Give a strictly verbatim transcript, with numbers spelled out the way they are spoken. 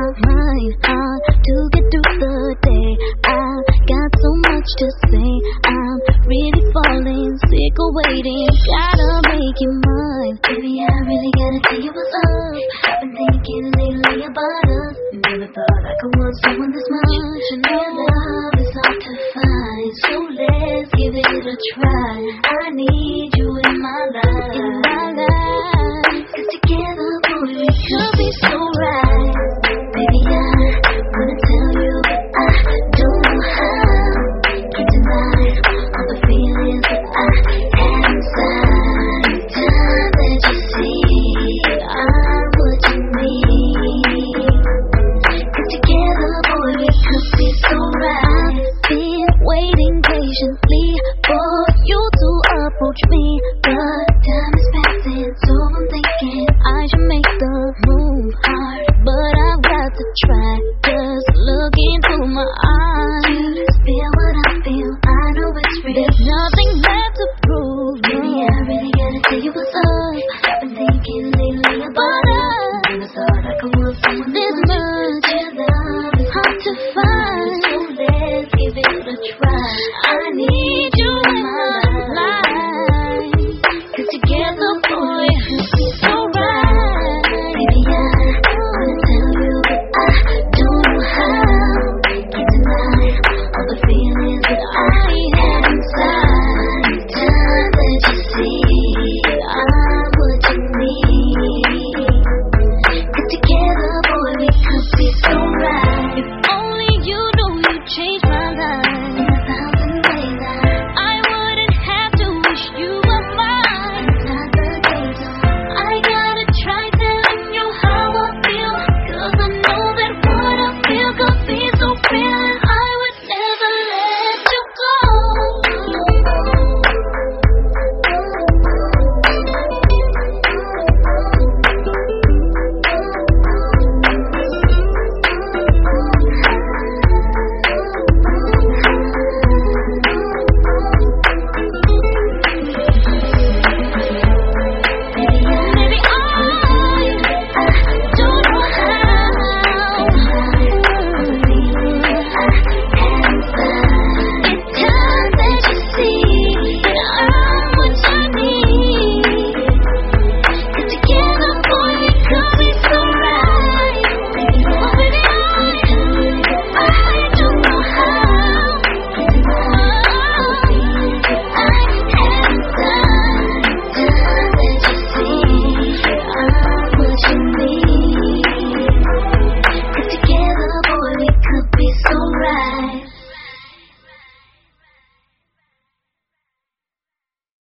mind hard to get through the day. I've got so much to say. I'm really falling sick of waiting. Gotta make you mine. Baby, I really gotta tell you what's up. I've been thinking lately about us. Never thought I could want someone this much. And your love is hard to find, so let's give it a try. I need you in my life, in my life. 'Cause together, boy, we could be so right. Baby, I wanna tell you, but I don't know how. Can't deny all the feelings that I have inside. Time that you see, I'm what you need. 'Cause together, boy, we could be so right. Been waiting patiently for you to approach me, but time is passing, so I'm thinking I should make the move hard, but I've got to try.